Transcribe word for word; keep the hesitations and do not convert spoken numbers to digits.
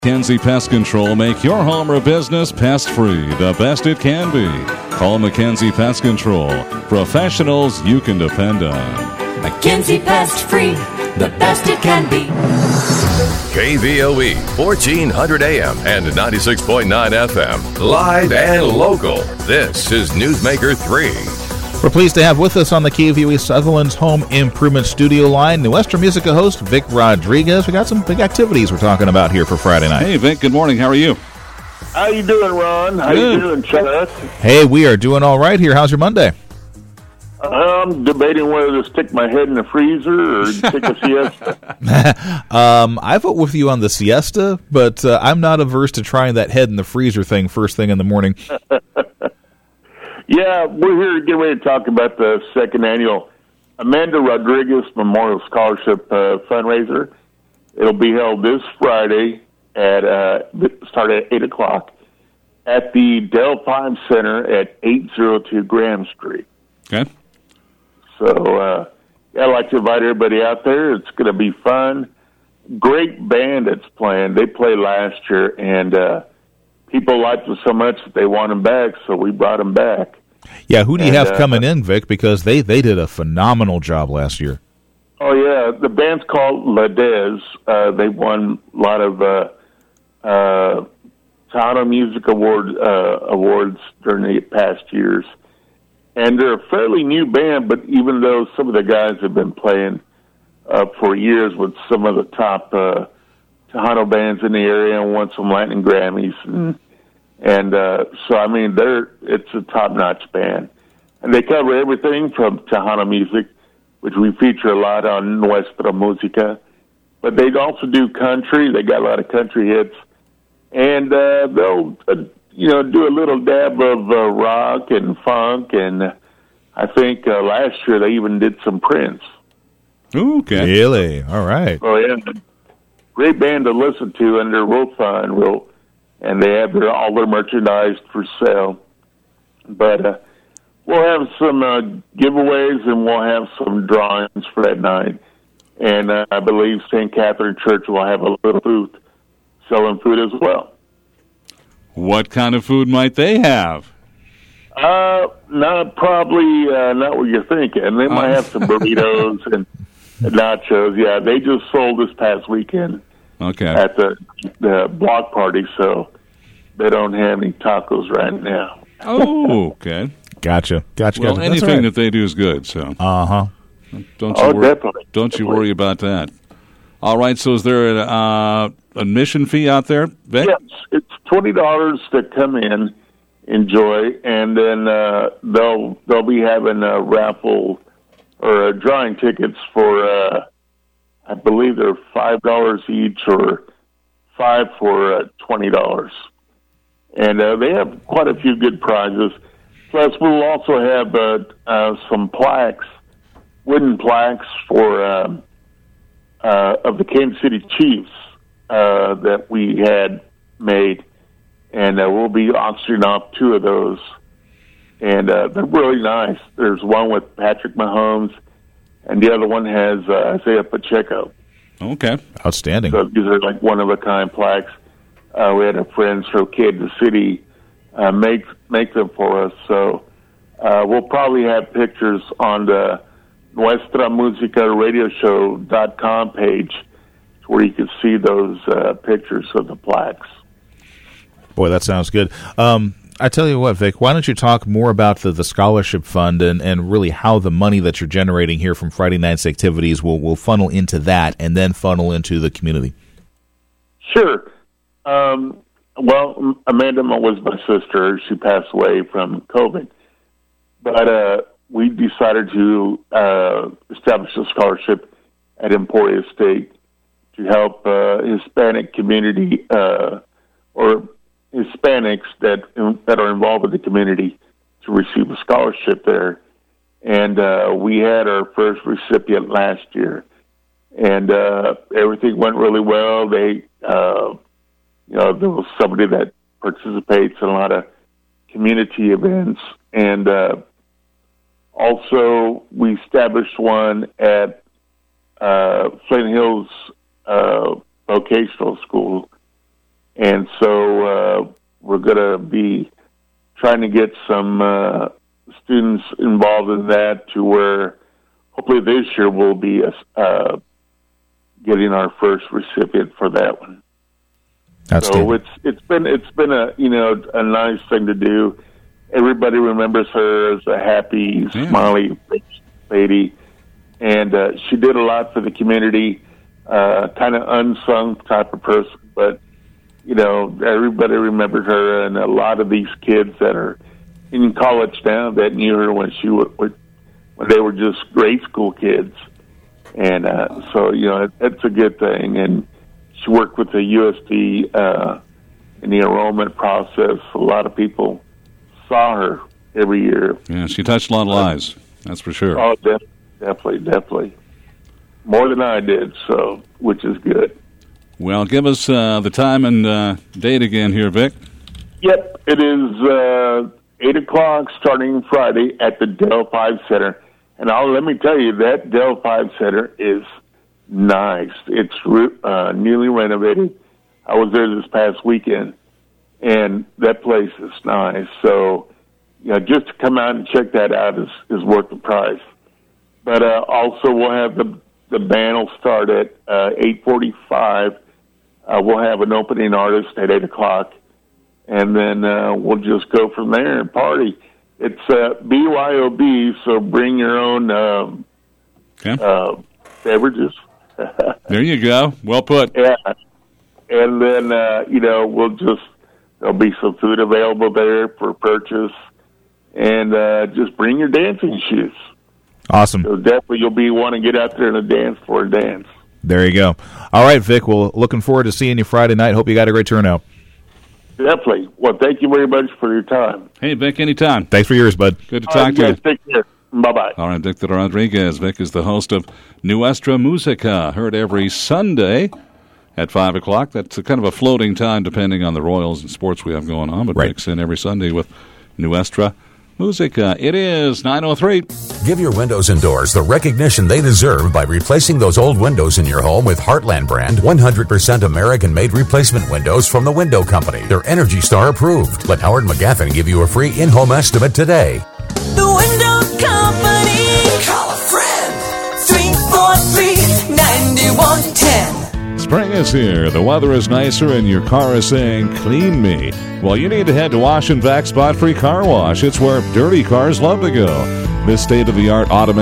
Mackenzie Pest Control make your home or business pest-free, the best it can be. Call Mackenzie Pest Control, professionals you can depend on. Mackenzie Pest Free, the best it can be. K V O E, fourteen hundred A M and ninety-six point nine F M. Live and local. This is Newsmaker three. We're pleased to have with us on the K V O E Sutherland's Home Improvement Studio line, Nuestra Musica host Vic Rodriguez. We got some big activities we're talking about here for Friday night. Hey, Vic, good morning. How are you? How you doing, Ron? How Good. you doing, Chuck? Hey, we are doing all right here. How's your Monday? I'm debating whether to stick my head in the freezer or take a siesta. um, I vote with you on the siesta, but uh, I'm not averse to trying that head in the freezer thing first thing in the morning. Yeah, we're here to get ready to talk about the second annual Amanda Rodriguez Memorial Scholarship uh, fundraiser. It'll be held this Friday at uh, start at eight o'clock at the Del Five Center at eight oh two Graham Street. Okay. So uh, I'd like to invite everybody out there. It's going to be fun. Great band that's playing. They played last year, and uh, people liked them so much that they want them back, so we brought them back. Yeah, who do you And, have uh, coming in, Vic? Because they, they did a phenomenal job last year. Oh, yeah. The band's called La Dez. Uh, they won a lot of uh, uh, Tano Music Award uh, awards during the past years. And they're a fairly new band, but even though some of the guys have been playing uh, for years with some of the top uh, Tejano bands in the area and won some Latin Grammys. And, and uh, so, I mean, they're it's a top-notch band. And they cover everything from Tejano music, which we feature a lot on Nuestra Musica. But they also do country. They got a lot of country hits. And uh, they'll... Uh, you know, do a little dab of uh, rock and funk, and uh, I think uh, last year they even did some Prince. Okay. Really? All right. Oh, yeah. Great band to listen to, and they're real fun, real, and they have their, all their merchandise for sale. But uh, we'll have some uh, giveaways, and we'll have some drawings for that night. And uh, I believe Saint Catherine Church will have a little booth selling food as well. What kind of food might they have? Uh, not probably uh, not what you're thinking. They might have some burritos and nachos. Yeah, they just sold this past weekend Okay. at the the block party, so they don't have any tacos right now. Oh, okay. Gotcha. Gotcha. Well, gotcha. anything right. that they do is good, so Uh-huh. don't you Oh, worry, definitely. don't you Definitely. worry about that. All right, so is there an uh, admission fee out there, Vic? Yes, it's twenty dollars to come in, enjoy, and then uh, they'll they'll be having a raffle or uh, drawing tickets for uh, I believe they're five dollars each or five for uh, twenty dollars, and uh, they have quite a few good prizes. Plus, we'll also have uh, uh, some plaques, wooden plaques for. Uh, Uh, of the Kansas City Chiefs uh, that we had made, and uh, we'll be auctioning off two of those, and uh, they're really nice. There's one with Patrick Mahomes, and the other one has uh, Isaiah Pacheco. Okay. Outstanding. So these are like one-of-a-kind plaques. Uh, we had our friends from Kansas City uh, make make them for us, so uh, we'll probably have pictures on the Nuestra Musica Radio Show dot com page where you can see those uh, pictures of the plaques. Boy, that sounds good. Um, I tell you what, Vic, why don't you talk more about the, the scholarship fund and, and really how the money that you're generating here from Friday night's activities will, will funnel into that and then funnel into the community? Sure. Um, well, Amanda was my sister. She passed away from COVID. But uh, we decided to uh, establish a scholarship at Emporia State to help uh, Hispanic community uh, or Hispanics that that are involved with the community to receive a scholarship there. And uh, we had our first recipient last year, and uh, everything went really well. They, uh, you know, there was somebody that participates in a lot of community events, and uh, also we established one at uh, Flint Hills uh, Vocational School And so uh, we're going to be trying to get some uh, students involved in that to where hopefully this year we'll be uh, getting our first recipient for that one. So it's it's been it's been a you know a nice thing to do. Everybody remembers her as a happy, yeah. smiley lady, and uh, she did a lot for the community. Uh, kind of unsung type of person, but you know everybody remembered her, and a lot of these kids that are in college now that knew her when she was when they were just grade school kids, and uh, so you know it, it's a good thing. And she worked with the U S D uh, in the enrollment process. A lot of people saw her every year. Yeah, she touched a lot of lives, that's for sure. Oh, def- definitely, definitely. More than I did, so which is good. Well, give us uh, the time and uh, date again here, Vic. Yep, it is uh, eight o'clock starting Friday at the Delphi Center. And I'll, let me tell you, that Delphi Center is nice. It's uh, newly renovated. I was there this past weekend, and that place is nice. So, you know, just to come out and check that out is, is worth the price. But uh, also, we'll have the the band will start at uh, eight forty-five. Uh, we'll have an opening artist at eight o'clock, and then uh, we'll just go from there and party. It's uh, B Y O B, so bring your own um, okay. uh, beverages. There you go. Well put. Yeah. And then, uh, you know, we'll just, there'll be some food available there for purchase. And uh, just bring your dancing shoes. Awesome. So definitely you'll be wanting to get out there and dance for a dance. There you go. All right, Vic. Well, looking forward to seeing you Friday night. Hope you got a great turnout. Definitely. Well, thank you very much for your time. Hey, Vic, anytime. Thanks for yours, bud. Good to All talk right, to guys, you. Take care. Bye-bye. All right, Victor Rodriguez. Vic is the host of Nuestra Musica, heard every Sunday at five o'clock. That's a kind of a floating time depending on the Royals and sports we have going on, but right. Vic's in every Sunday with Nuestra Musica. It is nine oh three. Give your windows and doors the recognition they deserve by replacing those old windows in your home with Heartland brand one hundred percent American-made replacement windows from the Window Company. They're Energy Star approved. Let Howard McGaffin give you a free in-home estimate today. The Window Company. Call a friend. three four three, nine one one zero. Spring is here. The weather is nicer and your car is saying, clean me. Well, you need to head to Wash and Vac Spot Free Car Wash. It's where dirty cars love to go. This state-of-the-art automatic